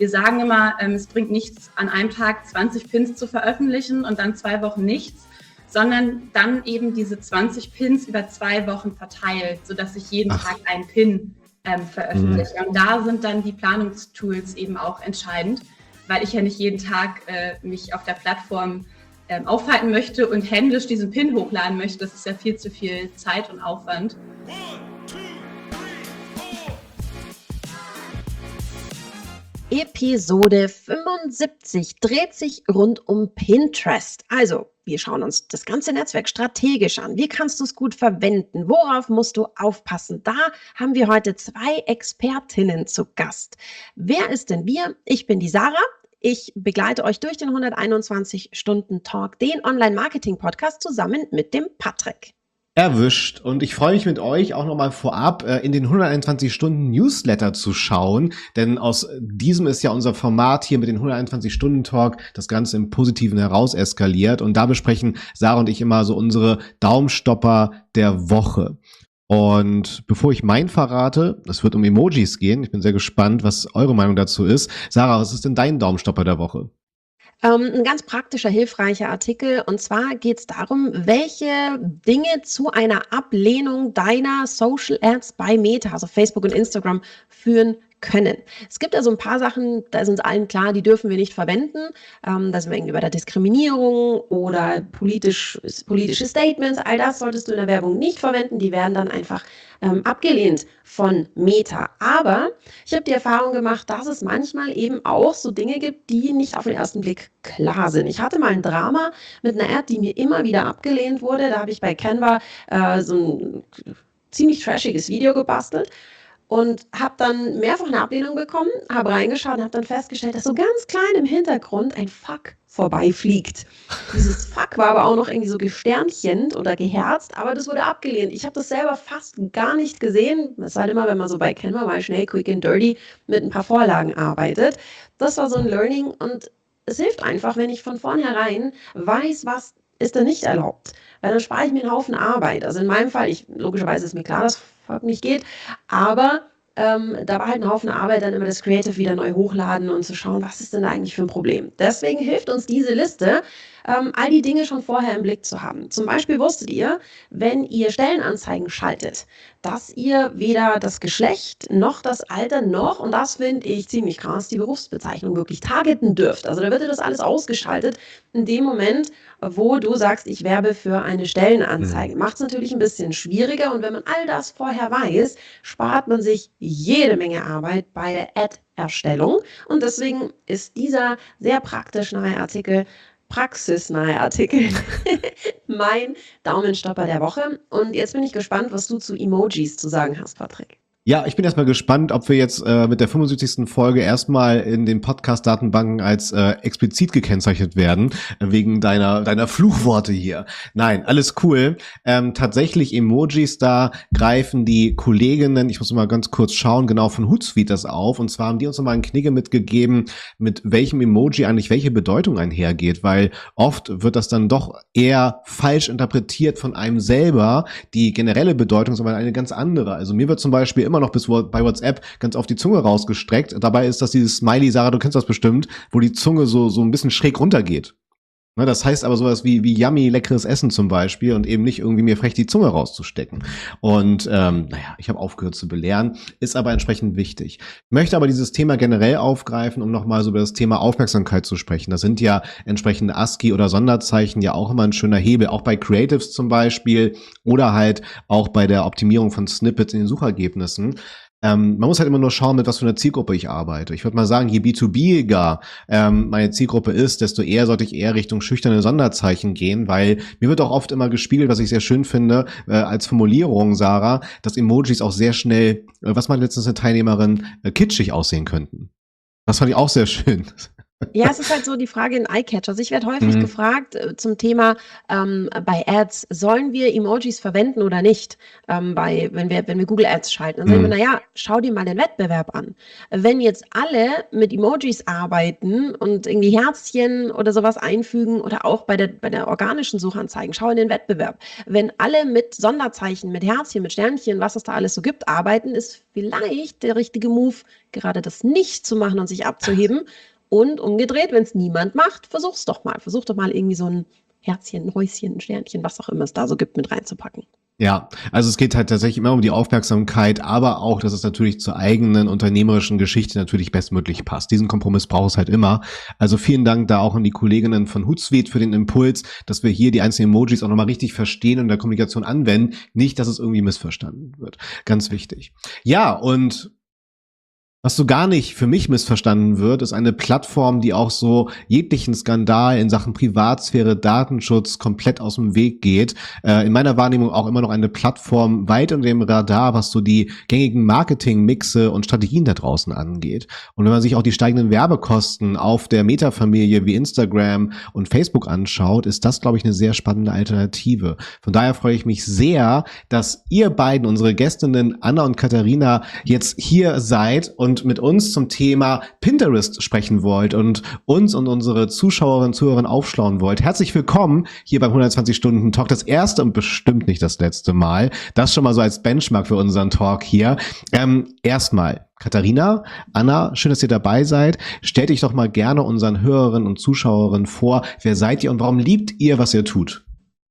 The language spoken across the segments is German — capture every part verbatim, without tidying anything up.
wir sagen immer, ähm, es bringt nichts, an einem Tag zwanzig Pins zu veröffentlichen und dann zwei Wochen nichts, sondern dann eben diese zwanzig Pins über zwei Wochen verteilt, sodass ich jeden Ach. Tag einen Pin ähm, veröffentliche. Mhm. Und da sind dann die Planungstools eben auch entscheidend, weil ich ja nicht jeden Tag äh, mich auf der Plattform ähm, aufhalten möchte und händisch diesen Pin hochladen möchte. Das ist ja viel zu viel Zeit und Aufwand. Episode fünfundsiebzig dreht sich rund um Pinterest. Also, wir schauen uns das ganze Netzwerk strategisch an. Wie kannst du es gut verwenden? Worauf musst du aufpassen? Da haben wir heute zwei Expertinnen zu Gast. Wer ist denn wir? Ich bin die Sarah. Ich begleite euch durch den hunderteinundzwanzig-Stunden-Talk, den Online-Marketing-Podcast, zusammen mit dem Patrick. Erwischt. Und ich freue mich mit euch auch nochmal vorab äh, in den hunderteinundzwanzig Stunden Newsletter zu schauen, denn aus diesem ist ja unser Format hier mit den hunderteinundzwanzig Stunden Talk das Ganze im Positiven heraus eskaliert und da besprechen Sarah und ich immer so unsere Daumenstopper der Woche. Und bevor ich meinen verrate, es wird um Emojis gehen, ich bin sehr gespannt, was eure Meinung dazu ist. Sarah, was ist denn dein Daumenstopper der Woche? Ähm, ein ganz praktischer, hilfreicher Artikel. Und zwar geht es darum, welche Dinge zu einer Ablehnung deiner Social Ads bei Meta, also Facebook und Instagram, führen können. Es gibt also ein paar Sachen, da ist uns allen klar, die dürfen wir nicht verwenden. Ähm, da sind wir irgendwie bei der Diskriminierung oder politisch, politische Statements. All das solltest du in der Werbung nicht verwenden. Die werden dann einfach ähm, abgelehnt von Meta. Aber ich habe die Erfahrung gemacht, dass es manchmal eben auch so Dinge gibt, die nicht auf den ersten Blick klar sind. Ich hatte mal ein Drama mit einer Ad, die mir immer wieder abgelehnt wurde. Da habe ich bei Canva äh, so ein ziemlich trashiges Video gebastelt. Und habe dann mehrfach eine Ablehnung bekommen, habe reingeschaut und habe dann festgestellt, dass so ganz klein im Hintergrund ein Fuck vorbeifliegt. Dieses Fuck war aber auch noch irgendwie so gesternchend oder geherzt, aber das wurde abgelehnt. Ich habe das selber fast gar nicht gesehen. Das ist halt immer, wenn man so bei Canva mal schnell, quick and dirty mit ein paar Vorlagen arbeitet. Das war so ein Learning und es hilft einfach, wenn ich von vornherein weiß, was ist denn nicht erlaubt. Weil dann spare ich mir einen Haufen Arbeit. Also in meinem Fall, ich, logischerweise ist mir klar, dass Fuck nicht geht, aber ähm, da war halt ein Haufen Arbeit, dann immer das Creative wieder neu hochladen und zu schauen, was ist denn da eigentlich für ein Problem. Deswegen hilft uns diese Liste, ähm, all die Dinge schon vorher im Blick zu haben. Zum Beispiel wusstet ihr, wenn ihr Stellenanzeigen schaltet, dass ihr weder das Geschlecht noch das Alter noch, und das finde ich ziemlich krass, die Berufsbezeichnung wirklich targeten dürft. Also da wird dir das alles ausgeschaltet in dem Moment, wo du sagst, ich werbe für eine Stellenanzeige. Mhm. Macht es natürlich ein bisschen schwieriger und wenn man all das vorher weiß, spart man sich jede Menge Arbeit bei der Ad-Erstellung und deswegen ist dieser sehr praktisch nahe Artikel praxisnahe Artikel mein Daumenstopper der Woche. Und jetzt bin ich gespannt, was du zu Emojis zu sagen hast, Patrick. Ja, ich bin erstmal gespannt, ob wir jetzt äh, mit der fünfundsiebzigsten Folge erstmal in den Podcast-Datenbanken als äh, explizit gekennzeichnet werden, äh, wegen deiner deiner Fluchworte hier. Nein, alles cool. Ähm, tatsächlich Emojis, da greifen die Kolleginnen, ich muss mal ganz kurz schauen, genau von Hootsuite das auf. Und zwar haben die uns nochmal einen Knigge mitgegeben, mit welchem Emoji eigentlich welche Bedeutung einhergeht, weil oft wird das dann doch eher falsch interpretiert von einem selber. Die generelle Bedeutung ist aber eine ganz andere. Also mir wird zum Beispiel immer noch bis bei WhatsApp ganz auf die Zunge rausgestreckt. Dabei ist das dieses Smiley, Sarah, du kennst das bestimmt, wo die Zunge so so ein bisschen schräg runtergeht. Ne, das heißt aber sowas wie wie yummy, leckeres Essen zum Beispiel und eben nicht irgendwie mir frech die Zunge rauszustecken. Und ähm, naja, ich habe aufgehört zu belehren, ist aber entsprechend wichtig. Ich möchte aber dieses Thema generell aufgreifen, um nochmal so über das Thema Aufmerksamkeit zu sprechen. Das sind ja entsprechende ASCII oder Sonderzeichen ja auch immer ein schöner Hebel, auch bei Creatives zum Beispiel oder halt auch bei der Optimierung von Snippets in den Suchergebnissen. Ähm, man muss halt immer nur schauen, mit was für einer Zielgruppe ich arbeite. Ich würde mal sagen, je B zwei B-iger ähm, meine Zielgruppe ist, desto eher sollte ich eher Richtung schüchterne Sonderzeichen gehen, weil mir wird auch oft immer gespiegelt, was ich sehr schön finde, äh, als Formulierung, Sarah, dass Emojis auch sehr schnell, äh, was meinte letztens eine Teilnehmerin, äh, kitschig aussehen könnten. Das fand ich auch sehr schön. Ja, es ist halt so die Frage in iCatch. Also ich werde häufig Mhm. gefragt äh, zum Thema ähm, bei Ads, sollen wir Emojis verwenden oder nicht? Ähm, bei, wenn wir, wenn wir Google Ads schalten. Dann sagen wir, Mhm. naja, schau dir mal den Wettbewerb an. Wenn jetzt alle mit Emojis arbeiten und irgendwie Herzchen oder sowas einfügen oder auch bei der, bei der organischen Suchanzeigen, schau in den Wettbewerb. Wenn alle mit Sonderzeichen, mit Herzchen, mit Sternchen, was es da alles so gibt, arbeiten, ist vielleicht der richtige Move, gerade das nicht zu machen und sich abzuheben. Und umgedreht, wenn es niemand macht, versuch's doch mal. Versuch doch mal irgendwie so ein Herzchen, ein Häuschen, ein Sternchen, was auch immer es da so gibt, mit reinzupacken. Ja, also es geht halt tatsächlich immer um die Aufmerksamkeit, aber auch, dass es natürlich zur eigenen unternehmerischen Geschichte natürlich bestmöglich passt. Diesen Kompromiss braucht es halt immer. Also vielen Dank da auch an die Kolleginnen von Hootsuite für den Impuls, dass wir hier die einzelnen Emojis auch nochmal richtig verstehen und in der Kommunikation anwenden. Nicht, dass es irgendwie missverstanden wird. Ganz wichtig. Ja, und was so gar nicht für mich missverstanden wird, ist eine Plattform, die auch so jeglichen Skandal in Sachen Privatsphäre, Datenschutz komplett aus dem Weg geht. Äh, in meiner Wahrnehmung auch immer noch eine Plattform weit unter dem Radar, was so die gängigen Marketing-Mixe und Strategien da draußen angeht. Und wenn man sich auch die steigenden Werbekosten auf der Meta-Familie wie Instagram und Facebook anschaut, ist das, glaube ich, eine sehr spannende Alternative. Von daher freue ich mich sehr, dass ihr beiden, unsere Gästinnen Anna und Katharina, jetzt hier seid und und mit uns zum Thema Pinterest sprechen wollt und uns und unsere Zuschauerinnen und Zuhörer aufschlauen wollt. Herzlich willkommen hier beim hundertzwanzig Stunden Talk. Das erste und bestimmt nicht das letzte Mal. Das schon mal so als Benchmark für unseren Talk hier. Ähm, erstmal, Katharina, Anna, schön, dass ihr dabei seid. Stellt euch doch mal gerne unseren Hörerinnen und Zuschauerinnen vor. Wer seid ihr und warum liebt ihr, was ihr tut?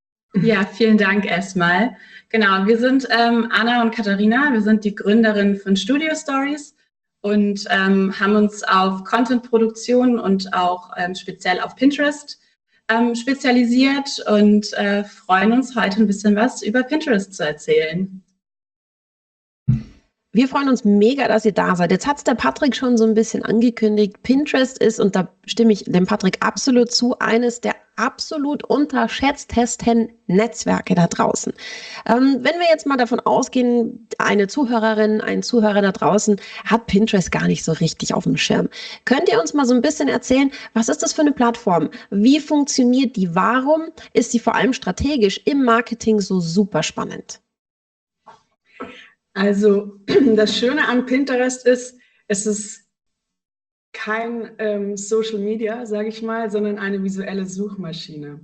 Ja, vielen Dank erstmal. Genau, wir sind ähm, Anna und Katharina. Wir sind die Gründerinnen von Studio Stories und ähm, haben uns auf Content-Produktion und auch ähm, speziell auf Pinterest ähm, spezialisiert und äh, freuen uns heute ein bisschen was über Pinterest zu erzählen. Wir freuen uns mega, dass ihr da seid. Jetzt hat's der Patrick schon so ein bisschen angekündigt. Pinterest ist, und da stimme ich dem Patrick absolut zu, eines der absolut unterschätztesten Netzwerke da draußen. Ähm, wenn wir jetzt mal davon ausgehen, eine Zuhörerin, ein Zuhörer da draußen hat Pinterest gar nicht so richtig auf dem Schirm. Könnt ihr uns mal so ein bisschen erzählen, was ist das für eine Plattform? Wie funktioniert die? Warum ist sie vor allem strategisch im Marketing so super spannend? Also das Schöne an Pinterest ist, es ist kein ähm, Social Media, sage ich mal, sondern eine visuelle Suchmaschine.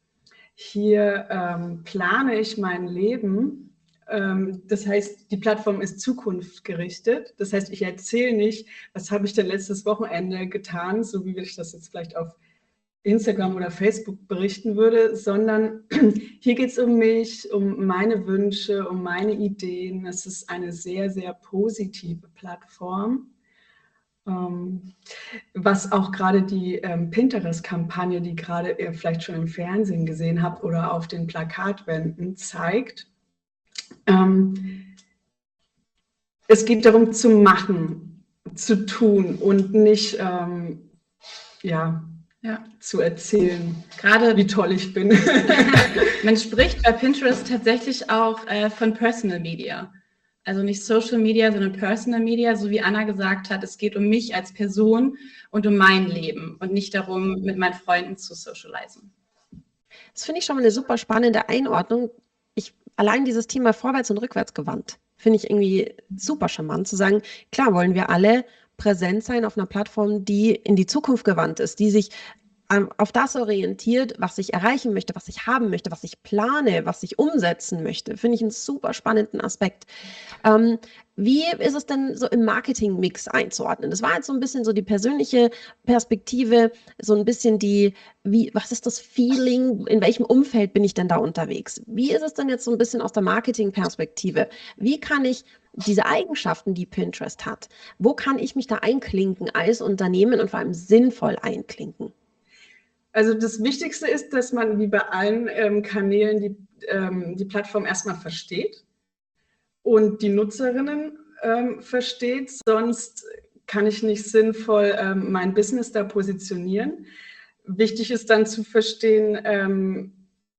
Hier ähm, plane ich mein Leben. Ähm, das heißt, die Plattform ist zukunftsgerichtet. Das heißt, ich erzähle nicht, was habe ich denn letztes Wochenende getan, so wie ich das jetzt vielleicht auf Instagram oder Facebook berichten würde, sondern hier geht es um mich, um meine Wünsche, um meine Ideen. Es ist eine sehr, sehr positive Plattform, ähm, was auch gerade die ähm, Pinterest-Kampagne, die gerade ihr vielleicht schon im Fernsehen gesehen habt oder auf den Plakatwänden zeigt. Ähm, es geht darum zu machen, zu tun und nicht, ähm, ja, Ja, zu erzählen, gerade wie toll ich bin. Man spricht bei Pinterest tatsächlich auch äh, von Personal Media. Also nicht Social Media, sondern Personal Media, so wie Anna gesagt hat, es geht um mich als Person und um mein Leben und nicht darum, mit meinen Freunden zu socialisen. Das finde ich schon mal eine super spannende Einordnung. Ich, allein dieses Thema vorwärts und rückwärts gewandt, finde ich irgendwie super charmant, zu sagen, klar wollen wir alle präsent sein auf einer Plattform, die in die Zukunft gewandt ist, die sich ähm, auf das orientiert, was ich erreichen möchte, was ich haben möchte, was ich plane, was ich umsetzen möchte. Finde ich einen super spannenden Aspekt. Ähm, wie ist es denn so im Marketing-Mix einzuordnen? Das war jetzt so ein bisschen so die persönliche Perspektive, so ein bisschen die, wie, was ist das Feeling, in welchem Umfeld bin ich denn da unterwegs? Wie ist es denn jetzt so ein bisschen aus der Marketing-Perspektive? Wie kann ich diese Eigenschaften, die Pinterest hat, wo kann ich mich da einklinken als Unternehmen und vor allem sinnvoll einklinken? Also das Wichtigste ist, dass man wie bei allen ähm, Kanälen die, ähm, die Plattform erstmal versteht und die Nutzerinnen ähm, versteht, sonst kann ich nicht sinnvoll ähm, mein Business da positionieren. Wichtig ist dann zu verstehen, ähm,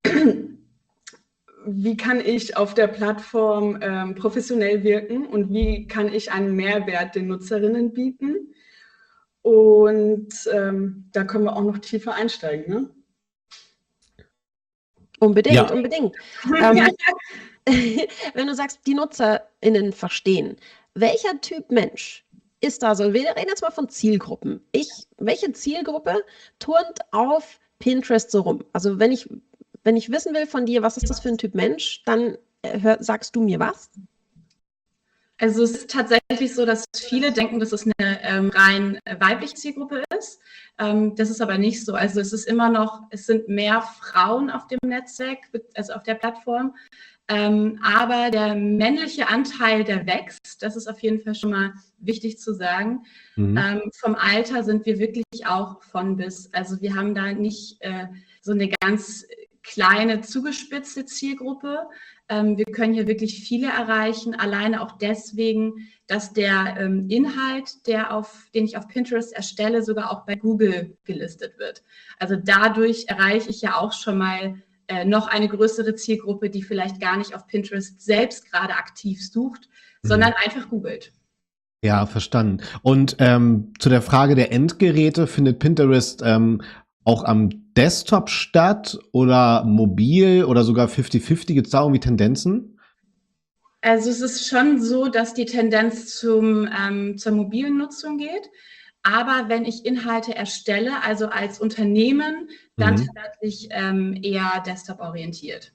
wie kann ich auf der Plattform ähm, professionell wirken und wie kann ich einen Mehrwert den Nutzerinnen bieten. Und ähm, da können wir auch noch tiefer einsteigen, ne? Unbedingt, Ja. unbedingt. Ähm, wenn du sagst, die NutzerInnen verstehen, welcher Typ Mensch ist da so? Wir reden jetzt mal von Zielgruppen. Ich, welche Zielgruppe turnt auf Pinterest so rum? Also wenn ich, wenn ich wissen will von dir, was ist das für ein Typ Mensch, dann äh, hör, sagst du mir was? Also es ist tatsächlich so, dass viele denken, dass es eine ähm, rein weibliche Zielgruppe ist. Ähm, das ist aber nicht so. Also es ist immer noch, es sind mehr Frauen auf dem Netzwerk, also auf der Plattform. Ähm, aber der männliche Anteil, der wächst. Das ist auf jeden Fall schon mal wichtig zu sagen. Mhm. Ähm, vom Alter sind wir wirklich auch von bis. Also wir haben da nicht äh, so eine ganz kleine, zugespitzte Zielgruppe. Ähm, wir können hier wirklich viele erreichen, alleine auch deswegen, dass der ähm, Inhalt, der auf, den ich auf Pinterest erstelle, sogar auch bei Google gelistet wird. Also dadurch erreiche ich ja auch schon mal äh, noch eine größere Zielgruppe, die vielleicht gar nicht auf Pinterest selbst gerade aktiv sucht, Mhm. sondern einfach googelt. Ja, verstanden. Und ähm, zu der Frage der Endgeräte, findet Pinterest ähm, auch am Desktop statt oder mobil oder sogar fifty fifty? Gibt es da irgendwie Tendenzen? Also es ist schon so, dass die Tendenz zum, ähm, zur mobilen Nutzung geht. Aber wenn ich Inhalte erstelle, also als Unternehmen, dann Mhm. tatsächlich ähm, eher desktop-orientiert.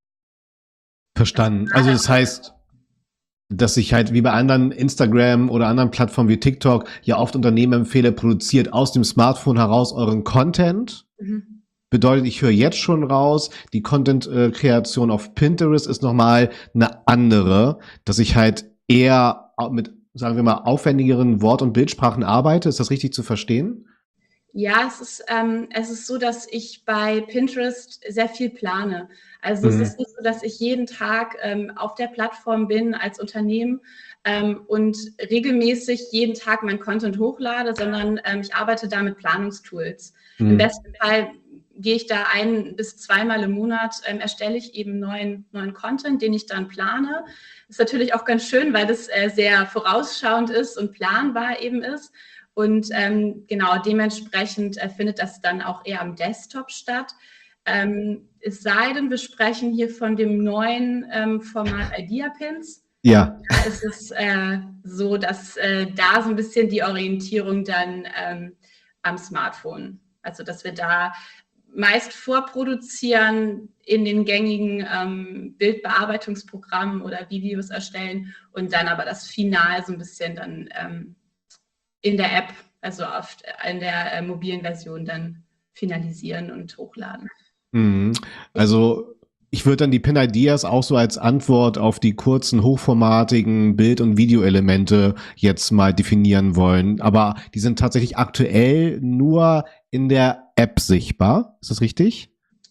Verstanden. Also das heißt, dass ich halt wie bei anderen Instagram oder anderen Plattformen wie TikTok ja oft Unternehmen empfehle, produziert aus dem Smartphone heraus euren Content. Mhm. Bedeutet, ich höre jetzt schon raus, die Content-Kreation auf Pinterest ist nochmal eine andere, dass ich halt eher mit, sagen wir mal, aufwendigeren Wort- und Bildsprachen arbeite. Ist das richtig zu verstehen? Ja, es ist, ähm, es ist so, dass ich bei Pinterest sehr viel plane. Also Mhm. es ist nicht so, dass ich jeden Tag ähm, auf der Plattform bin als Unternehmen ähm, und regelmäßig jeden Tag mein Content hochlade, sondern ähm, ich arbeite da mit Planungstools. Mhm. Im besten Fall gehe ich da ein bis zweimal im Monat, ähm, erstelle ich eben neuen, neuen Content, den ich dann plane. Ist natürlich auch ganz schön, weil das äh, sehr vorausschauend ist und planbar eben ist. Und ähm, genau, dementsprechend äh, findet das dann auch eher am Desktop statt. Ähm, es sei denn, wir sprechen hier von dem neuen ähm, Format Idea Pins. Ja. Da ist es äh, so, dass äh, da so ein bisschen die Orientierung dann ähm, am Smartphone, also dass wir da meist vorproduzieren in den gängigen ähm, Bildbearbeitungsprogrammen oder Videos erstellen und dann aber das Final so ein bisschen dann ähm, in der App, also auf, in der äh, mobilen Version dann finalisieren und hochladen. Mhm. Also ich würde dann die Pin-Ideas auch so als Antwort auf die kurzen, hochformatigen Bild- und Videoelemente jetzt mal definieren wollen. Aber die sind tatsächlich aktuell nur in der App sichtbar. Ist das richtig?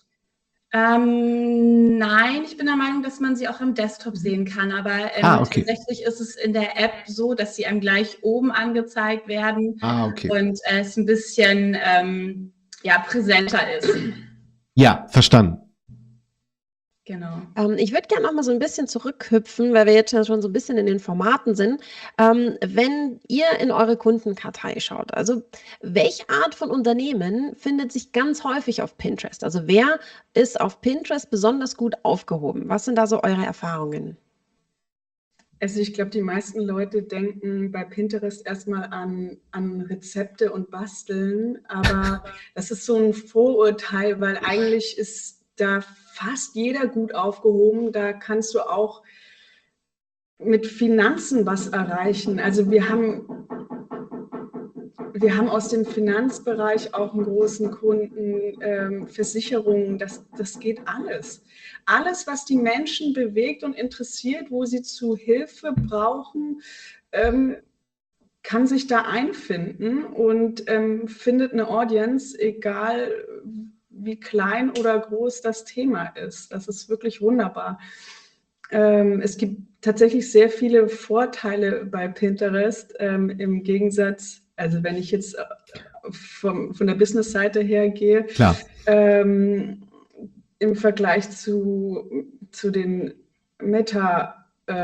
Ähm, nein, ich bin der Meinung, dass man sie auch am Desktop sehen kann, aber ähm, Ah, okay. tatsächlich ist es in der App so, dass sie einem gleich oben angezeigt werden Ah, okay. und äh, es ein bisschen ähm, ja, präsenter ist. Ja, verstanden. Genau. Ähm, ich würde gerne noch mal so ein bisschen zurückhüpfen, weil wir jetzt ja schon so ein bisschen in den Formaten sind. Ähm, wenn ihr in eure Kundenkartei schaut, also welche Art von Unternehmen findet sich ganz häufig auf Pinterest? Also wer ist auf Pinterest besonders gut aufgehoben? Was sind da so eure Erfahrungen? Also ich glaube, die meisten Leute denken bei Pinterest erstmal an, an Rezepte und Basteln, aber das ist so ein Vorurteil, weil eigentlich ist da fast jeder gut aufgehoben. Da kannst du auch mit Finanzen was erreichen. Also wir haben, wir haben aus dem Finanzbereich auch einen großen Kunden, ähm, Versicherungen, das, das geht alles. Alles, was die Menschen bewegt und interessiert, wo sie zu Hilfe brauchen, ähm, kann sich da einfinden und ähm, findet eine Audience, egal wie klein oder groß das Thema ist. Das ist wirklich wunderbar. Ähm, es gibt tatsächlich sehr viele Vorteile bei Pinterest ähm, im Gegensatz, also wenn ich jetzt vom, von der Business-Seite her gehe, Klar. ähm, im Vergleich zu, zu den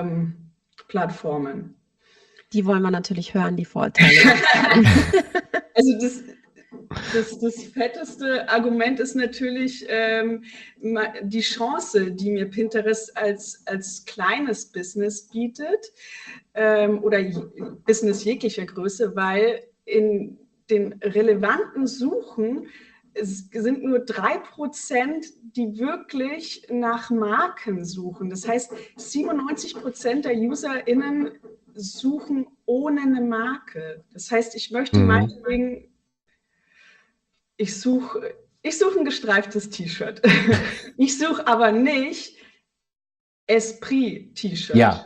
Meta-Plattformen. Die wollen wir natürlich hören, die Vorteile. Also das, das, das fetteste Argument ist natürlich ähm, die Chance, die mir Pinterest als, als kleines Business bietet ähm, oder Business jeglicher Größe, weil in den relevanten Suchen es sind nur drei Prozent, die wirklich nach Marken suchen. Das heißt, siebenundneunzig Prozent der UserInnen suchen ohne eine Marke. Das heißt, ich möchte mhm. meinetwegen, ich suche ich such ein gestreiftes T-Shirt. Ich suche aber nicht Esprit-T-Shirt. Ja.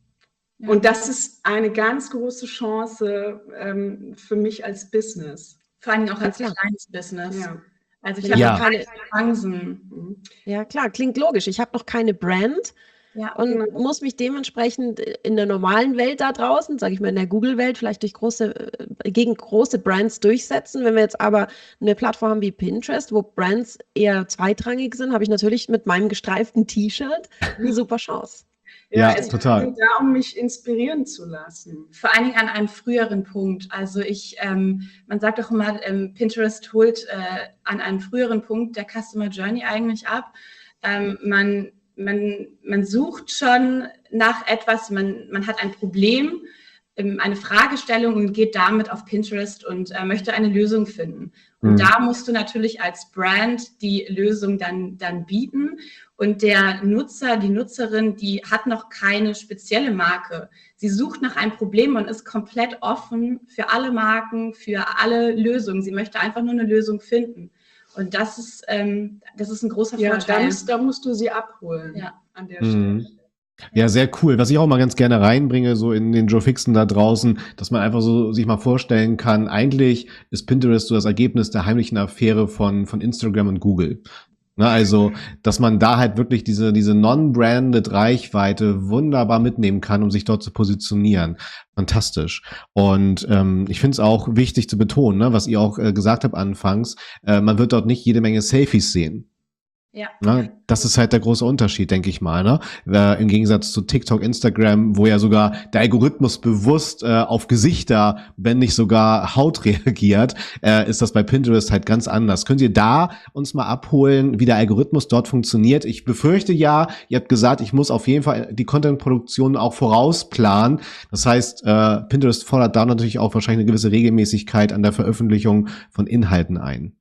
Und das ist eine ganz große Chance ähm, für mich als Business. Vor allem auch als Ja, klar. kleines Business. Ja. Also ich habe Ja. noch keine Chancen. Ja, klar, klingt logisch. Ich habe noch keine Brand Ja. und Genau. muss mich dementsprechend in der normalen Welt da draußen, sage ich mal in der Google-Welt, vielleicht durch große, äh, gegen große Brands durchsetzen. Wenn wir jetzt aber eine Plattform haben wie Pinterest, wo Brands eher zweitrangig sind, habe ich natürlich mit meinem gestreiften T-Shirt eine super Chance. Ja, es total. ist da, um mich inspirieren zu lassen. Vor allen Dingen an einem früheren Punkt. Also ich, ähm, man sagt auch immer, ähm, Pinterest holt äh, an einem früheren Punkt der Customer Journey eigentlich ab. Ähm, man, man, man sucht schon nach etwas, man, man hat ein Problem, ähm, eine Fragestellung und geht damit auf Pinterest und äh, möchte eine Lösung finden. Und Mhm. da musst du natürlich als Brand die Lösung dann, dann bieten. Und der Nutzer, die Nutzerin, die hat noch keine spezielle Marke. Sie sucht nach einem Problem und ist komplett offen für alle Marken, für alle Lösungen. Sie möchte einfach nur eine Lösung finden. Und das ist, ähm, das ist ein großer Ja, da Vorteil. musst, da musst du sie abholen Ja. an der Mhm. Stelle. Ja, sehr cool. Was ich auch mal ganz gerne reinbringe, so in den Joe Fixen da draußen, dass man einfach so sich mal vorstellen kann, eigentlich ist Pinterest so das Ergebnis der heimlichen Affäre von, von Instagram und Google. Na, also, dass man da halt wirklich diese, diese non-branded Reichweite wunderbar mitnehmen kann, um sich dort zu positionieren. Fantastisch. Und ähm, ich finde es auch wichtig zu betonen, ne, was ihr auch äh, gesagt habt anfangs, äh, man wird dort nicht jede Menge Selfies sehen. Ja. Ne? Das ist halt der große Unterschied, denke ich mal. Ne? Äh, Im Gegensatz zu TikTok, Instagram, wo ja sogar der Algorithmus bewusst äh, auf Gesichter, wenn nicht sogar Haut reagiert, äh, ist das bei Pinterest halt ganz anders. Könnt ihr da uns mal abholen, wie der Algorithmus dort funktioniert? Ich befürchte ja, ihr habt gesagt, ich muss auf jeden Fall die Content-Produktion auch vorausplanen. Das heißt, äh, Pinterest fordert da natürlich auch wahrscheinlich eine gewisse Regelmäßigkeit an der Veröffentlichung von Inhalten ein.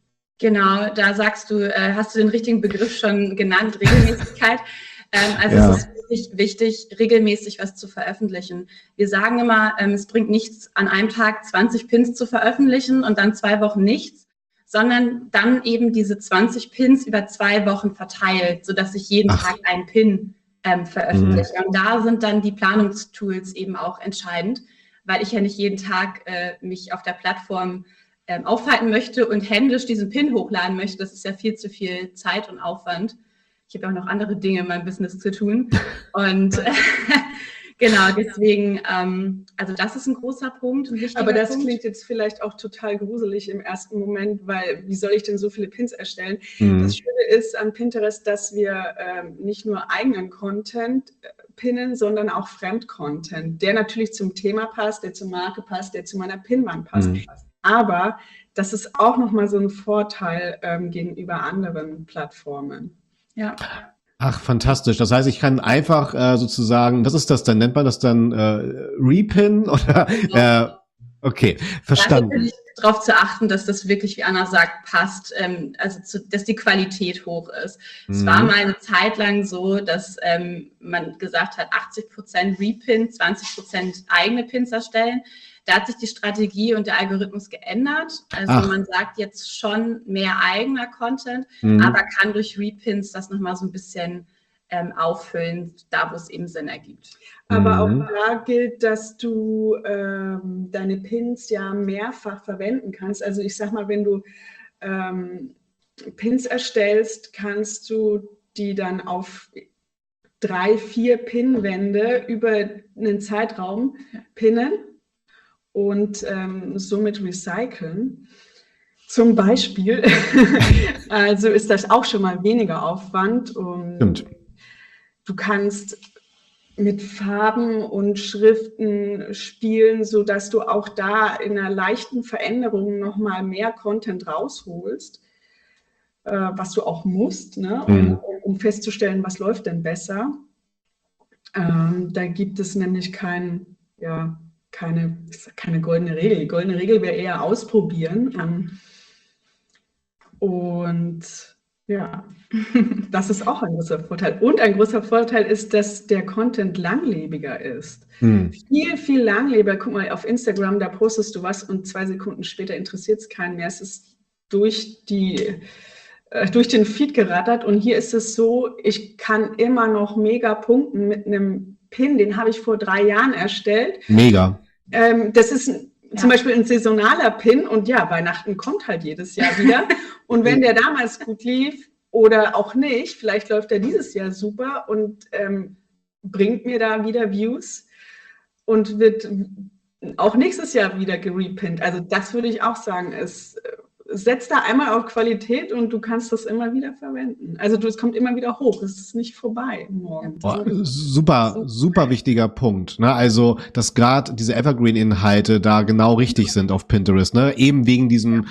Genau, da sagst du, äh, hast du den richtigen Begriff schon genannt, Regelmäßigkeit. ähm, also Ja. es ist wirklich wichtig, regelmäßig was zu veröffentlichen. Wir sagen immer, ähm, es bringt nichts, an einem Tag zwanzig Pins zu veröffentlichen und dann zwei Wochen nichts, sondern dann eben diese zwanzig Pins über zwei Wochen verteilt, sodass ich jeden Ach. Tag einen Pin ähm, veröffentliche. Und da sind dann die Planungstools eben auch entscheidend, weil ich ja nicht jeden Tag äh, mich auf der Plattform ähm, aufhalten möchte und händisch diesen Pin hochladen möchte. Das ist ja viel zu viel Zeit und Aufwand. Ich habe ja auch noch andere Dinge in meinem Business zu tun. Und äh, genau, deswegen, ähm, also das ist ein großer Punkt. Ein wichtiger Aber das Punkt. klingt jetzt vielleicht auch total gruselig im ersten Moment, weil wie soll ich denn so viele Pins erstellen? Mhm. Das Schöne ist an Pinterest, dass wir ähm, nicht nur eigenen Content äh, pinnen, sondern auch Fremdcontent, der natürlich zum Thema passt, der zur Marke passt, der zu meiner Pinwand passt. Mhm. Aber das ist auch nochmal so ein Vorteil ähm, gegenüber anderen Plattformen. Ja. Ach, fantastisch. Das heißt, ich kann einfach äh, sozusagen, was ist das dann? Nennt man das dann äh, Repin oder? Äh, okay, Da verstanden. natürlich darauf zu achten, dass das wirklich, wie Anna sagt, passt, ähm, also zu, dass die Qualität hoch ist. Es Mhm. war mal eine Zeit lang so, dass ähm, man gesagt hat, achtzig Prozent Repin, zwanzig Prozent eigene Pins erstellen. Da hat sich die Strategie und der Algorithmus geändert. Also Ach. man sagt jetzt schon mehr eigener Content, Mhm. aber kann durch Repins das nochmal so ein bisschen ähm, auffüllen, da wo es eben Sinn ergibt. Aber Mhm. auch da gilt, dass du ähm, deine Pins ja mehrfach verwenden kannst. Also ich sag mal, wenn du ähm, Pins erstellst, kannst du die dann auf drei, vier Pinwände über einen Zeitraum pinnen und ähm, somit recyceln. Zum Beispiel. Also ist das auch schon mal weniger Aufwand. Und Stimmt. du kannst mit Farben und Schriften spielen, sodass du auch da in einer leichten Veränderung nochmal mehr Content rausholst, äh, was du auch musst, ne? um, Mhm. um, um festzustellen, was läuft denn besser. Ähm, da gibt es nämlich kein, ja, keine, keine goldene Regel. Die goldene Regel wäre eher ausprobieren. Ähm, und ja, das ist auch ein großer Vorteil. Und ein großer Vorteil ist, dass der Content langlebiger ist. Mhm. Viel, viel langlebiger. Guck mal, auf Instagram, da postest du was und zwei Sekunden später interessiert es keinen mehr. Es ist durch die äh, durch den Feed gerattert und hier ist es so, ich kann immer noch mega punkten mit einem Pin, den habe ich vor drei Jahren erstellt. Mega. Ähm, das ist ein, Ja. zum Beispiel ein saisonaler Pin und ja, Weihnachten kommt halt jedes Jahr wieder. Und wenn der damals gut lief oder auch nicht, vielleicht läuft er dieses Jahr super und ähm, bringt mir da wieder Views und wird auch nächstes Jahr wieder gerepinnt. Also das würde ich auch sagen, es setzt da einmal auf Qualität und du kannst das immer wieder verwenden. Also du, es kommt immer wieder hoch, es ist nicht vorbei morgen. Boah, super, super wichtiger Punkt. Ne? Also, dass gerade diese Evergreen-Inhalte da genau richtig sind auf Pinterest, ne? Eben wegen diesem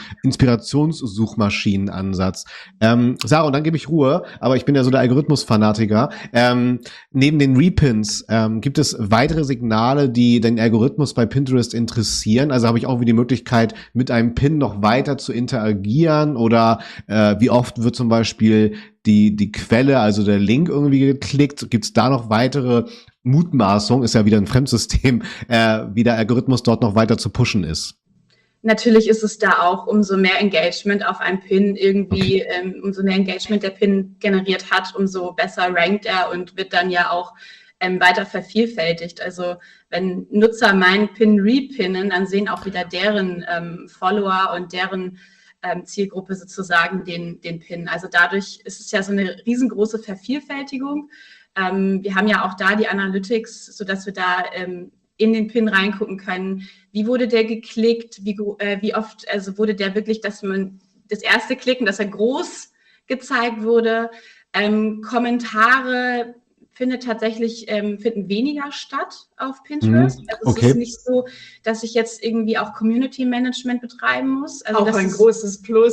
Inspirationssuchmaschinenansatz. Ähm, Sarah, und dann gebe ich Ruhe, aber ich bin ja so der Algorithmus-Fanatiker. Ähm, neben den Repins ähm, gibt es weitere Signale, die den Algorithmus bei Pinterest interessieren. Also habe ich auch wieder die Möglichkeit, mit einem Pin noch weiter zu interagieren oder äh, wie oft wird zum Beispiel die die Quelle, also der Link irgendwie geklickt? Gibt es da noch weitere Mutmaßung? Ist ja wieder ein Fremdsystem, äh, wie der Algorithmus dort noch weiter zu pushen ist. Natürlich ist es da auch, umso mehr Engagement auf einem Pin irgendwie, Okay. ähm, umso mehr Engagement der Pin generiert hat, umso besser rankt er und wird dann ja auch ähm, weiter vervielfältigt. Also wenn Nutzer meinen Pin repinnen, dann sehen auch wieder deren ähm, Follower und deren ähm, Zielgruppe sozusagen den, den Pin. Also dadurch ist es ja so eine riesengroße Vervielfältigung. Ähm, wir haben ja auch da die Analytics, sodass wir da ähm, in den Pin reingucken können, wie wurde der geklickt, wie, äh, wie oft, also wurde der wirklich, dass man das erste Klicken, dass er groß gezeigt wurde, ähm, Kommentare findet tatsächlich, ähm, finden weniger statt auf Pinterest. Mhm. Also es Okay. ist nicht so, dass ich jetzt irgendwie auch Community Management betreiben muss. Also auch das ein ist, großes Plus.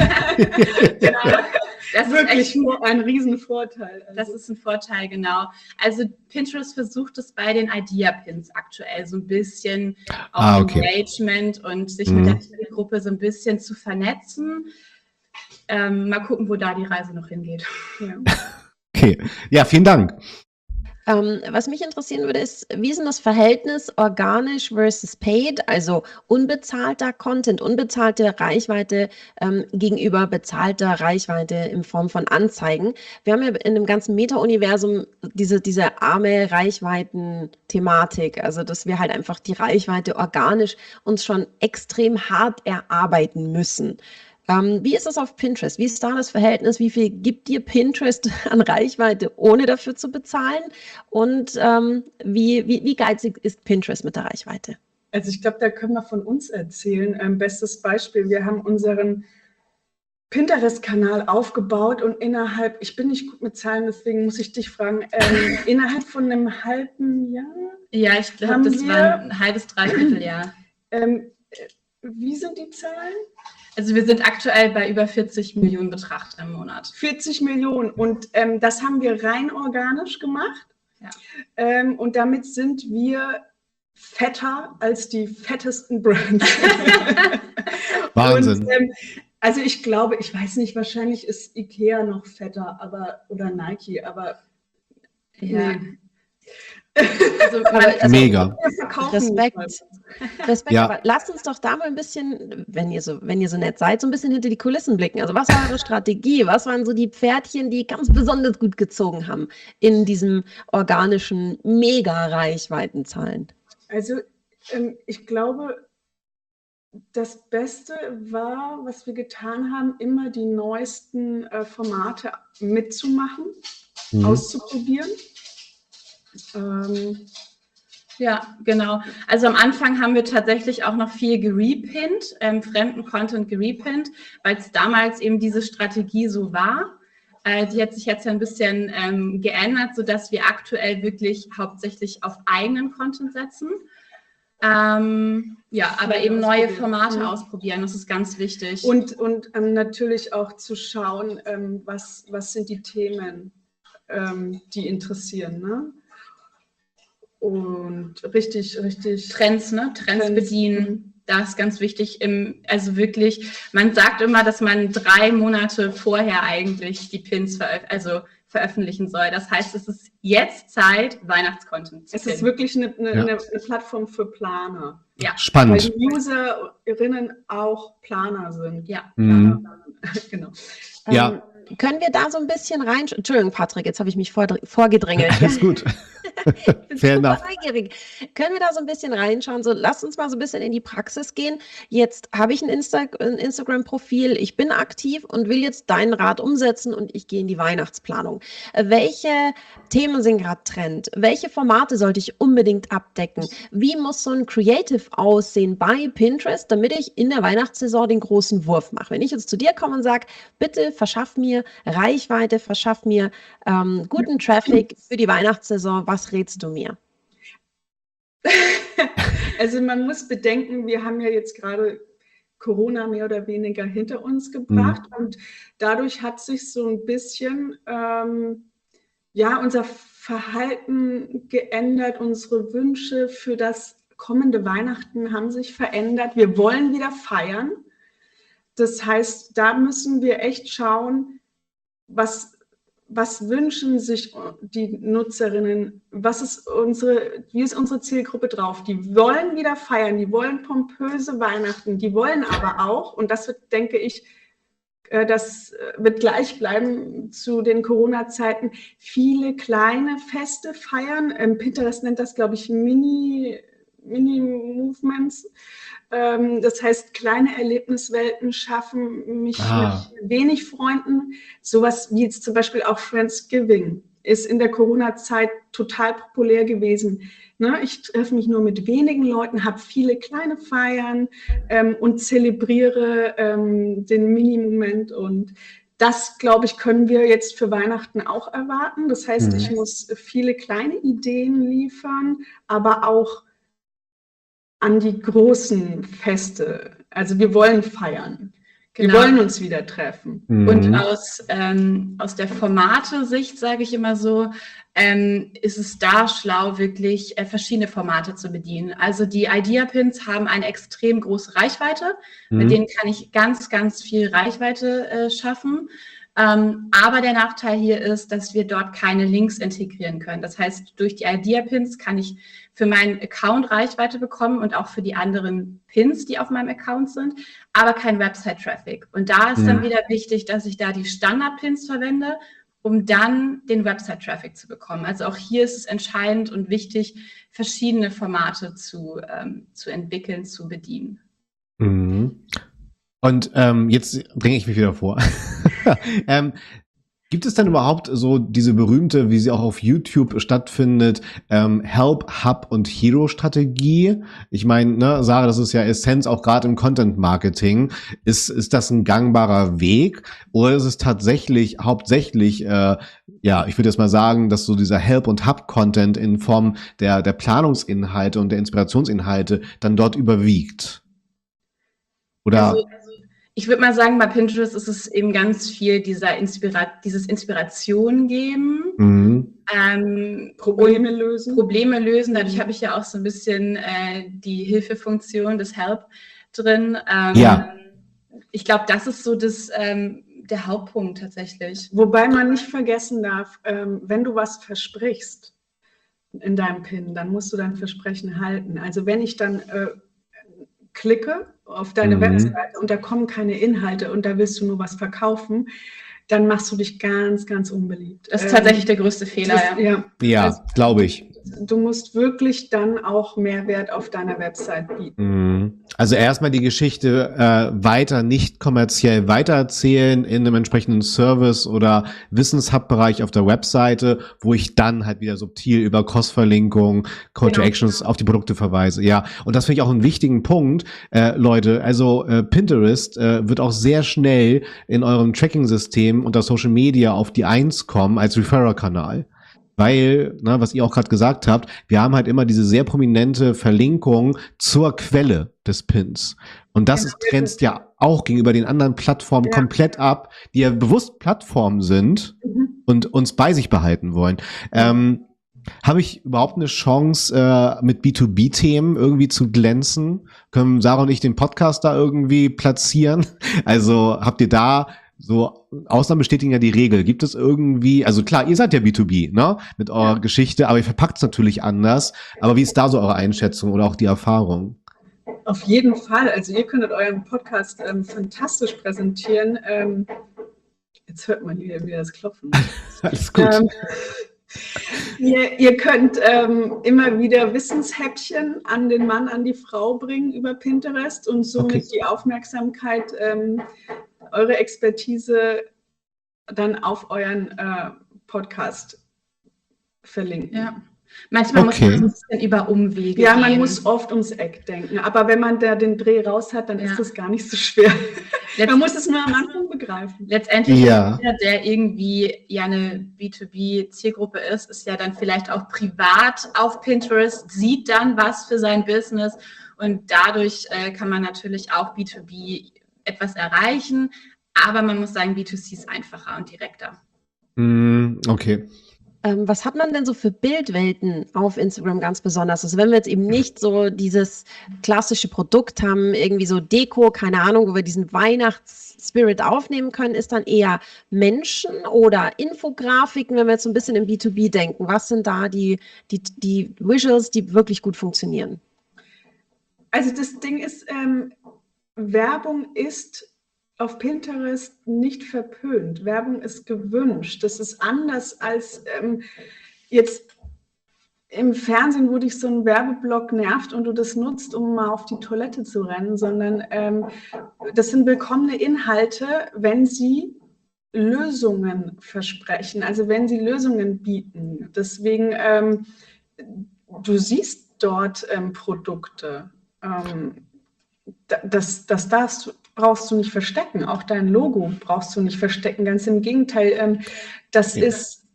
genau, das ist Wirklich echt ein, ein Riesenvorteil. Also. Das ist ein Vorteil, genau. Also Pinterest versucht es bei den Idea-Pins aktuell so ein bisschen auf Ah, okay. Engagement und sich Mhm. mit der Zielgruppe so ein bisschen zu vernetzen. Ähm, mal gucken, wo da die Reise noch hingeht. Ja. Okay. Ja, vielen Dank. Ähm, was mich interessieren würde, ist, wie ist denn das Verhältnis organisch versus paid, also unbezahlter Content, unbezahlte Reichweite ähm, gegenüber bezahlter Reichweite in Form von Anzeigen? Wir haben ja in dem ganzen Meta-Universum diese, diese arme Reichweiten-Thematik, also dass wir halt einfach die Reichweite organisch uns schon extrem hart erarbeiten müssen. Ähm, wie ist das auf Pinterest? Wie ist da das Verhältnis? Wie viel gibt dir Pinterest an Reichweite, ohne dafür zu bezahlen? Und ähm, wie, wie, wie geizig ist Pinterest mit der Reichweite? Also ich glaube, da können wir von uns erzählen. Ähm, bestes Beispiel, wir haben unseren Pinterest-Kanal aufgebaut und innerhalb, ich bin nicht gut mit Zahlen, deswegen muss ich dich fragen, ähm, innerhalb von einem halben Jahr? Ja, ich glaube, Haben das wir- war ein halbes, dreiviertel Jahr. Ähm, äh, wie sind die Zahlen? Also wir sind aktuell bei über vierzig Millionen Betrachter im Monat. vierzig Millionen und ähm, das haben wir rein organisch gemacht. Ja. Ähm, und damit sind wir fetter als die fettesten Brands. Wahnsinn. Und, ähm, also ich glaube, ich weiß nicht, wahrscheinlich ist Ikea noch fetter, aber oder Nike, aber Ja. nee. Also, man, also Mega. Wir verkaufen Respekt. nicht Respekt, Ja. aber lasst uns doch da mal ein bisschen, wenn ihr so, wenn ihr so nett seid, so ein bisschen hinter die Kulissen blicken. Also was war eure Strategie? Was waren so die Pferdchen, die ganz besonders gut gezogen haben in diesem organischen Mega-Reichweitenzahlen? Also ähm, ich glaube, das Beste war, was wir getan haben, immer die neuesten äh, Formate mitzumachen, Mhm. auszuprobieren. Ähm, Ja, genau. Also am Anfang haben wir tatsächlich auch noch viel gerepinnt, ähm, fremden Content gerepinnt, weil es damals eben diese Strategie so war. Äh, die hat sich jetzt ein bisschen ähm, geändert, sodass wir aktuell wirklich hauptsächlich auf eigenen Content setzen. Ähm, ja, aber eben neue Formate mhm. ausprobieren, das ist ganz wichtig. Und, und ähm, natürlich auch zu schauen, ähm, was, was sind die Themen, ähm, die interessieren, ne? Und richtig, richtig. Trends, ne? Trends, Trends bedienen. Das ist ganz wichtig. Im, also wirklich, man sagt immer, dass man drei Monate vorher eigentlich die Pins veröf also veröffentlichen soll. Das heißt, es ist jetzt Zeit, Weihnachtscontent zu Es finden. ist wirklich eine, eine, Ja. eine, eine Plattform für Planer. Ja. Spannend. Weil die Userinnen auch Planer sind. Ja. Mhm. Genau. Ja. Ähm, können wir da so ein bisschen rein... Entschuldigung, Patrick, jetzt habe ich mich vor, vorgedrängelt. Alles gut. Ich bin Fair super enough. neugierig. Können wir da so ein bisschen reinschauen? So, lasst uns mal so ein bisschen in die Praxis gehen. Jetzt habe ich ein, Insta ein Instagram-Profil, ich bin aktiv und will jetzt deinen Rat umsetzen und ich gehe in die Weihnachtsplanung. Äh, Welche Themen sind gerade Trend? Welche Formate sollte ich unbedingt abdecken? Wie muss so ein Creative aussehen bei Pinterest, damit ich in der Weihnachtssaison den großen Wurf mache? Wenn ich jetzt zu dir komme und sage, bitte verschaff mir Reichweite, verschaff mir ähm, guten Traffic für die Weihnachtssaison, was rätst du mir? Also man muss bedenken, wir haben ja jetzt gerade Corona mehr oder weniger hinter uns gebracht mhm. und dadurch hat sich so ein bisschen ähm, ja, unser Verhalten geändert, unsere Wünsche für das kommende Weihnachten haben sich verändert. Wir wollen wieder feiern. Das heißt, da müssen wir echt schauen, was Was wünschen sich die Nutzerinnen? Was ist unsere, wie ist unsere Zielgruppe drauf? Die wollen wieder feiern, die wollen pompöse Weihnachten, die wollen aber auch, und das wird, denke ich, das wird gleich bleiben zu den Corona-Zeiten, viele kleine Feste feiern. Pinterest nennt das, glaube ich, Mini, Mini-Movements. Das heißt, kleine Erlebniswelten schaffen, mich ah. mit wenig Freunden, sowas wie jetzt zum Beispiel auch Friendsgiving ist in der Corona-Zeit total populär gewesen. Ne? Ich treffe mich nur mit wenigen Leuten, habe viele kleine Feiern ähm, und zelebriere ähm, den Mini-Moment und das, glaube ich, können wir jetzt für Weihnachten auch erwarten. Das heißt, mhm. ich muss viele kleine Ideen liefern, aber auch an die großen Feste. Also wir wollen feiern. Genau. Wir wollen uns wieder treffen. Mhm. Und aus, ähm, aus der Formate-Sicht, sage ich immer so, ähm, ist es da schlau, wirklich äh, verschiedene Formate zu bedienen. Also die Idea-Pins haben eine extrem große Reichweite. Mhm. Mit denen kann ich ganz, ganz viel Reichweite äh, schaffen. Ähm, aber der Nachteil hier ist, dass wir dort keine Links integrieren können. Das heißt, durch die Idea-Pins kann ich für meinen Account Reichweite bekommen und auch für die anderen Pins, die auf meinem Account sind, aber kein Website-Traffic. Und da ist mhm. dann wieder wichtig, dass ich da die Standard-Pins verwende, um dann den Website-Traffic zu bekommen. Also auch hier ist es entscheidend und wichtig, verschiedene Formate zu, ähm, zu entwickeln, zu bedienen. Mhm. Und ähm, jetzt bringe ich mich wieder vor. ähm, gibt es denn überhaupt so diese berühmte, wie sie auch auf YouTube stattfindet, ähm, Help, Hub und Hero-Strategie? Ich meine, ne, Sarah, das ist ja Essenz auch gerade im Content-Marketing. Ist ist das ein gangbarer Weg oder ist es tatsächlich hauptsächlich, äh, ja, ich würde jetzt mal sagen, dass so dieser Help- und Hub-Content in Form der der Planungsinhalte und der Inspirationsinhalte dann dort überwiegt? Oder also, also ich würde mal sagen, bei Pinterest ist es eben ganz viel dieser Inspira dieses Inspiration geben, mhm. ähm, Probleme lösen. Probleme lösen. Dadurch mhm. habe ich ja auch so ein bisschen äh, die Hilfefunktion des Help drin. Ähm, ja. Ich glaube, das ist so das, ähm, der Hauptpunkt tatsächlich. Wobei man nicht vergessen darf, ähm, wenn du was versprichst in deinem Pin, dann musst du dein Versprechen halten. Also wenn ich dann äh, klicke auf deine mhm. Webseite und da kommen keine Inhalte und da willst du nur was verkaufen, dann machst du dich ganz, ganz unbeliebt. Das ist tatsächlich ähm, der größte Fehler. Das, ja, ja also, glaube ich. du musst wirklich dann auch Mehrwert auf deiner Website bieten. Also erstmal die Geschichte äh, weiter nicht kommerziell weitererzählen in einem entsprechenden Service oder Wissenshub-Bereich auf der Webseite, wo ich dann halt wieder subtil über Cross-Verlinkung, Call to Genau. Actions auf die Produkte verweise. Ja, und das finde ich auch einen wichtigen Punkt, äh, Leute. Also äh, Pinterest äh, wird auch sehr schnell in eurem Tracking-System unter Social Media auf die Eins kommen als Referrer-Kanal. Weil, na, was ihr auch gerade gesagt habt, wir haben halt immer diese sehr prominente Verlinkung zur Quelle des Pins. Und das Genau. ist grenzt ja auch gegenüber den anderen Plattformen Ja. komplett ab, die ja bewusst Plattformen sind Mhm. und uns bei sich behalten wollen. Ähm, habe ich überhaupt eine Chance, äh, mit B zwei B-Themen irgendwie zu glänzen? Können Sarah und ich den Podcast da irgendwie platzieren? Also habt ihr da so, Ausnahmen bestätigen ja die Regel. Gibt es irgendwie, also klar, ihr seid ja B zwei B, ne, mit eurer Ja. Geschichte, aber ihr verpackt es natürlich anders. Aber wie ist da so eure Einschätzung oder auch die Erfahrung? Auf jeden Fall. Also ihr könntet euren Podcast ähm, fantastisch präsentieren. Ähm, jetzt hört man hier wieder das Klopfen. Alles gut. Ähm, ihr, ihr könnt ähm, immer wieder Wissenshäppchen an den Mann, an die Frau bringen über Pinterest und somit Okay. die Aufmerksamkeit, ähm, eure Expertise dann auf euren äh, Podcast verlinken. Ja. Manchmal Okay. muss man so ein bisschen über Umwege Ja, man gehen. muss oft ums Eck denken, aber wenn man da den Dreh raus hat, dann Ja. ist das gar nicht so schwer. Letzt- Man muss es nur am Anfang begreifen. Letztendlich Ja. ist jeder, der irgendwie ja eine B zwei B-Zielgruppe ist, ist ja dann vielleicht auch privat auf Pinterest, sieht dann was für sein Business und dadurch äh, kann man natürlich auch B zwei B etwas erreichen, aber man muss sagen, B zwei C ist einfacher und direkter. Mm, okay. Ähm, was hat man denn so für Bildwelten auf Instagram ganz besonders? Also wenn wir jetzt eben nicht so dieses klassische Produkt haben, irgendwie so Deko, keine Ahnung, wo wir diesen Weihnachtsspirit aufnehmen können, ist dann eher Menschen oder Infografiken, wenn wir jetzt so ein bisschen im B zwei B denken. Was sind da die, die, die Visuals, die wirklich gut funktionieren? Also das Ding ist, ähm, Werbung ist auf Pinterest nicht verpönt. Werbung ist gewünscht. Das ist anders als ähm, jetzt im Fernsehen, wo dich so ein Werbeblock nervt und du das nutzt, um mal auf die Toilette zu rennen, sondern ähm, das sind willkommene Inhalte, wenn sie Lösungen versprechen, also wenn sie Lösungen bieten. Deswegen, ähm, du siehst dort ähm, Produkte. Ähm, das, das darfst du brauchst du nicht verstecken. Auch dein Logo brauchst du nicht verstecken. Ganz im Gegenteil, ähm, das Ja. ist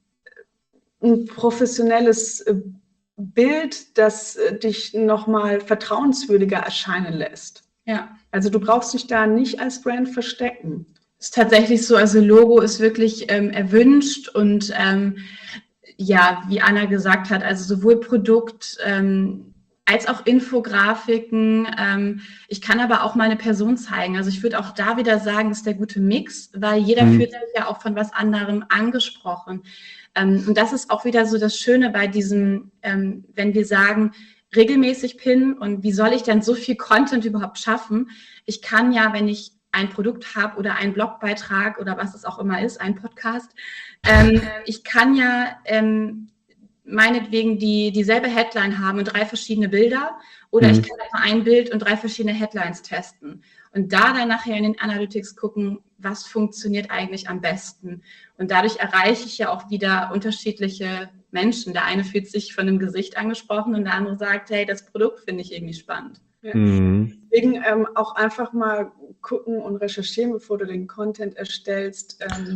ein professionelles äh, Bild, das äh, dich nochmal vertrauenswürdiger erscheinen lässt. Ja. Also du brauchst dich da nicht als Brand verstecken. Ist tatsächlich so, also Logo ist wirklich ähm, erwünscht und ähm, ja, wie Anna gesagt hat, also sowohl Produkt ähm, als auch Infografiken. Ähm, ich kann aber auch mal eine Person zeigen. Also ich würde auch da wieder sagen, ist der gute Mix, weil jeder Mhm. fühlt sich ja auch von was anderem angesprochen. Ähm, und das ist auch wieder so das Schöne bei diesem, ähm, wenn wir sagen, regelmäßig pinnen und wie soll ich denn so viel Content überhaupt schaffen? Ich kann ja, wenn ich ein Produkt habe oder einen Blogbeitrag oder was es auch immer ist, ein Podcast, ähm, ich kann ja ähm, meinetwegen die dieselbe Headline haben und drei verschiedene Bilder oder Mhm. ich kann einfach ein Bild und drei verschiedene Headlines testen und da dann nachher in den Analytics gucken, was funktioniert eigentlich am besten und dadurch erreiche ich ja auch wieder unterschiedliche Menschen. Der eine fühlt sich von dem Gesicht angesprochen und der andere sagt, hey, das Produkt finde ich irgendwie spannend. Ja. Mhm. Deswegen ähm, auch einfach mal gucken und recherchieren, bevor du den Content erstellst, ähm,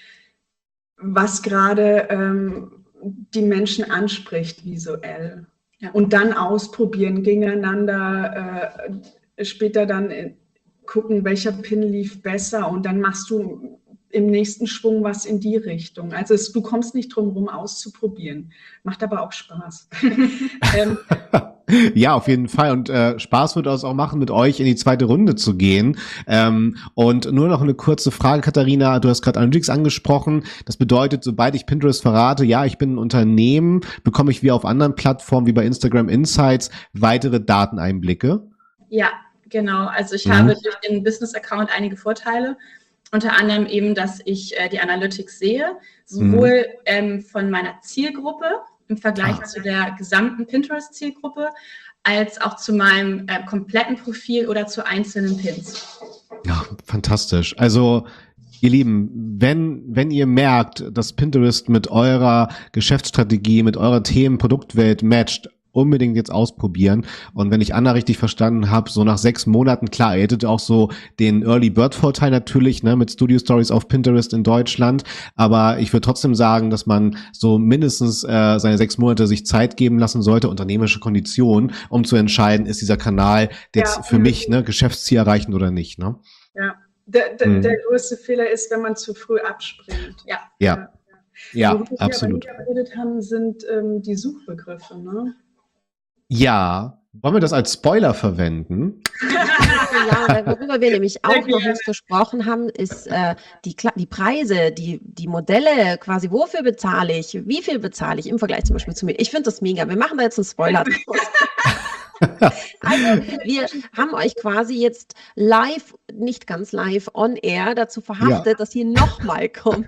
was gerade ähm, die Menschen anspricht visuell. Ja. Und dann ausprobieren, gegeneinander, äh, später dann äh, gucken, welcher Pin lief besser und dann machst du im nächsten Schwung was in die Richtung. Also es, du kommst nicht drum herum, auszuprobieren. Macht aber auch Spaß. ähm, Ja, auf jeden Fall. Und äh, Spaß wird es auch machen, mit euch in die zweite Runde zu gehen. Ähm, und nur noch eine kurze Frage, Katharina. Du hast gerade Analytics angesprochen. Das bedeutet, sobald ich Pinterest verrate, ja, ich bin ein Unternehmen, bekomme ich wie auf anderen Plattformen, wie bei Instagram Insights, weitere Dateneinblicke? Ja, genau. Also ich Mhm. habe durch den Business-Account einige Vorteile. Unter anderem eben, dass ich äh, die Analytics sehe, sowohl ähm, von meiner Zielgruppe, im Vergleich Ah. zu der gesamten Pinterest-Zielgruppe, als auch zu meinem äh, kompletten Profil oder zu einzelnen Pins. Ja, fantastisch. Also, ihr Lieben, wenn, wenn ihr merkt, dass Pinterest mit eurer Geschäftsstrategie, mit eurer Themen, Produktwelt matcht, unbedingt jetzt ausprobieren. Und wenn ich Anna richtig verstanden habe, so nach sechs Monaten, klar, ihr hättet auch so den Early Bird Vorteil natürlich, ne, mit Studio Stories auf Pinterest in Deutschland. Aber ich würde trotzdem sagen, dass man so mindestens äh, seine sechs Monate sich Zeit geben lassen sollte, unternehmerische Konditionen, um zu entscheiden, ist dieser Kanal jetzt Ja, für mich, ne, Geschäftsziel erreichend oder nicht, ne? Ja, der, der, Mhm. der größte Fehler ist, wenn man zu früh abspringt. Ja. Ja, ja, Worüber wir absolut. aber nie geredet haben, sind ähm, die Suchbegriffe. Ne? Ja, wollen wir das als Spoiler verwenden? Ja, weil worüber wir nämlich auch noch gerne. nicht gesprochen haben, ist äh, die, Kla- die Preise, die, die Modelle quasi, wofür bezahle ich, wie viel bezahle ich im Vergleich zum Beispiel zu mir. Ich finde das mega. Wir machen da jetzt einen Spoiler draus. Also, wir haben euch quasi jetzt live, nicht ganz live, on air dazu verhaftet, dass ihr nochmal kommt.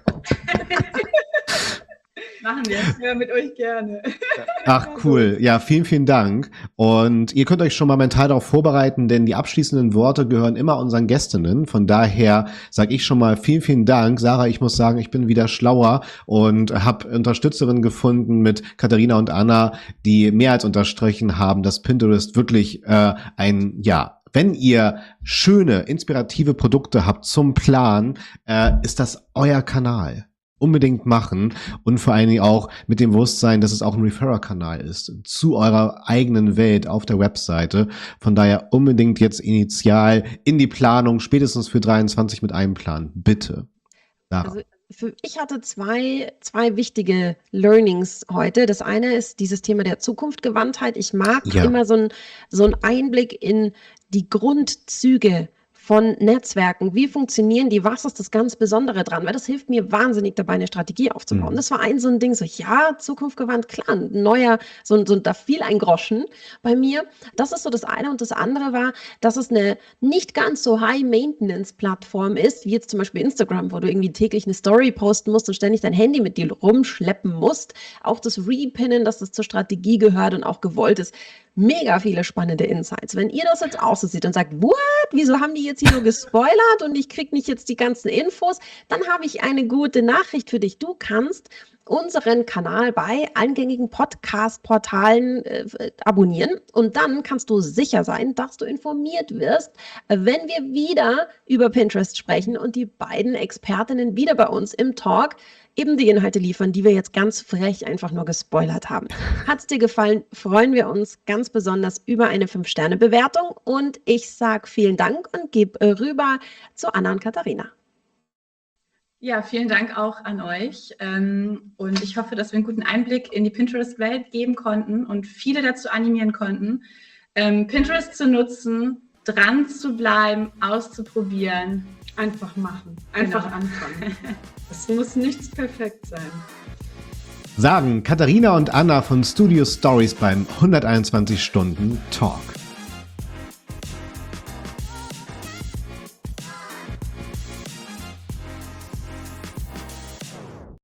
Machen wir. Ja, mit euch gerne. Ach cool, ja, vielen, vielen Dank. Und ihr könnt euch schon mal mental darauf vorbereiten, denn die abschließenden Worte gehören immer unseren Gästinnen. Von daher sage ich schon mal vielen, vielen Dank. Sarah, ich muss sagen, ich bin wieder schlauer und habe Unterstützerinnen gefunden mit Katharina und Anna, die mehr als unterstrichen haben, dass Pinterest wirklich äh, ein, ja, wenn ihr schöne, inspirative Produkte habt zum Plan, äh, ist das euer Kanal. Unbedingt machen und vor allen Dingen auch mit dem Bewusstsein, dass es auch ein Referrer-Kanal ist zu eurer eigenen Welt auf der Webseite. Von daher unbedingt jetzt initial in die Planung, spätestens für dreiundzwanzig mit einplanen. Bitte. Sarah. Also für, ich hatte zwei, zwei wichtige Learnings heute. Das eine ist dieses Thema der Zukunftgewandtheit. Ich mag Ja. immer so ein so ein Einblick in die Grundzüge von Netzwerken. Wie funktionieren die? Was ist das ganz Besondere dran? Weil das hilft mir wahnsinnig dabei, eine Strategie aufzubauen. Mhm. Das war ein so ein Ding, so ja, zukunftsgewandt, klar, ein neuer, so, ein- so ein- da fiel ein Groschen bei mir. Das ist so das eine. Und das andere war, dass es eine nicht ganz so High-Maintenance-Plattform ist, wie jetzt zum Beispiel Instagram, wo du irgendwie täglich eine Story posten musst und ständig dein Handy mit dir rumschleppen musst. Auch das Repinnen, dass das zur Strategie gehört und auch gewollt ist. Mega viele spannende Insights. Wenn ihr das jetzt auch so seht und sagt, what? Wieso haben die jetzt hier nur gespoilert und ich kriege nicht jetzt die ganzen Infos? Dann habe ich eine gute Nachricht für dich. Du kannst unseren Kanal bei allen gängigen Podcast-Portalen äh, abonnieren und dann kannst du sicher sein, dass du informiert wirst, äh, wenn wir wieder über Pinterest sprechen und die beiden Expertinnen wieder bei uns im Talk eben die Inhalte liefern, die wir jetzt ganz frech einfach nur gespoilert haben. Hat es dir gefallen, freuen wir uns ganz besonders über eine fünf Sterne Bewertung und ich sage vielen Dank und gebe äh, rüber zu Anna und Katharina. Ja, vielen Dank auch an euch. Ähm, Und ich hoffe, dass wir einen guten Einblick in die Pinterest-Welt geben konnten und viele dazu animieren konnten, ähm, Pinterest zu nutzen, dran zu bleiben, auszuprobieren. Einfach machen. Einfach Genau. anfangen. Es muss nichts perfekt sein. Sagen Katharina und Anna von Studio Stories beim hunderteinundzwanzig Stunden Talk.